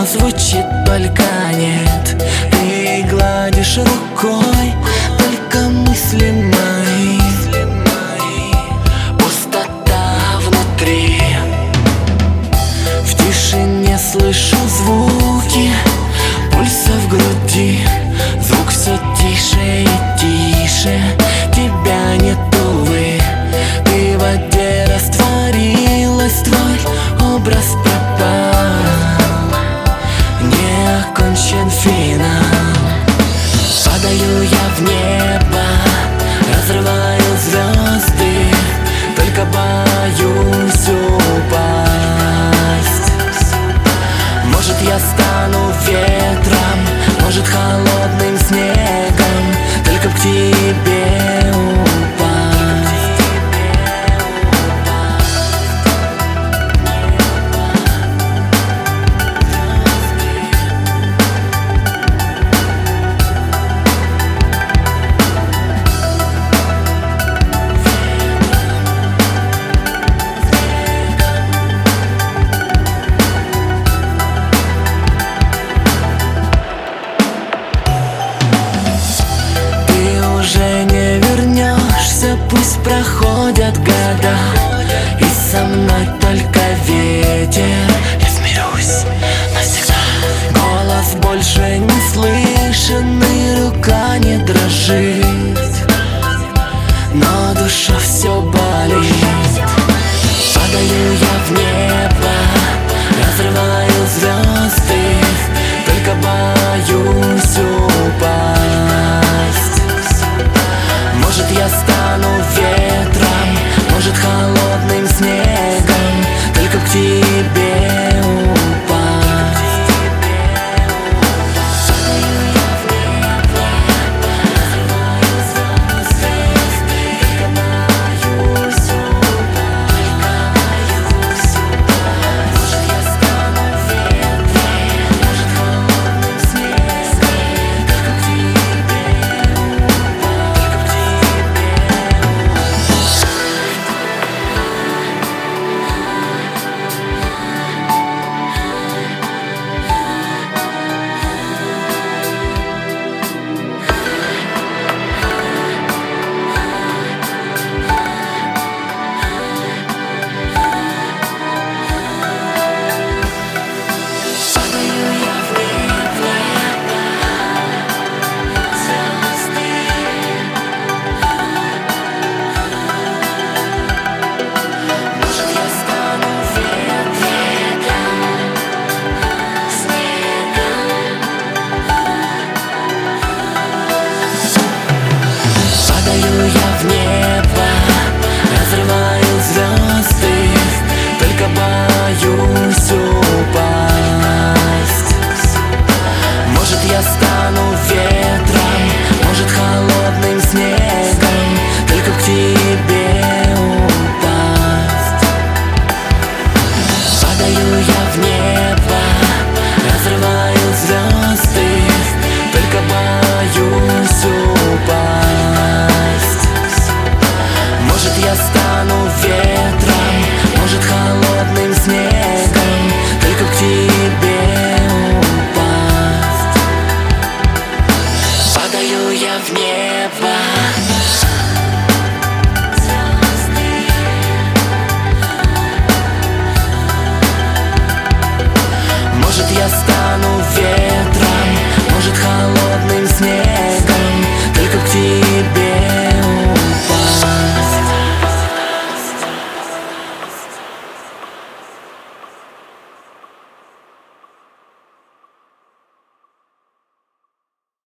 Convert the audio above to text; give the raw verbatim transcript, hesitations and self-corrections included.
но звучит только нет. Ты гладишь рукой только мысли мои, пустота внутри. В тишине слышу звуки пульса в груди. Звук все тише и тише, тебя нет, увы. Ты в воде растворилась, твой образ пропал. Не окончен финал. Падаю я в небо, разрываю звезды, только боюсь упасть. Может, я стану ветром, может, холодным снегом, только б к тебе упасть. Уже не вернешься, пусть проходят года, и со мной только ветер. Я смирюсь навсегда. Голос больше не слышен, и рука не дрожит.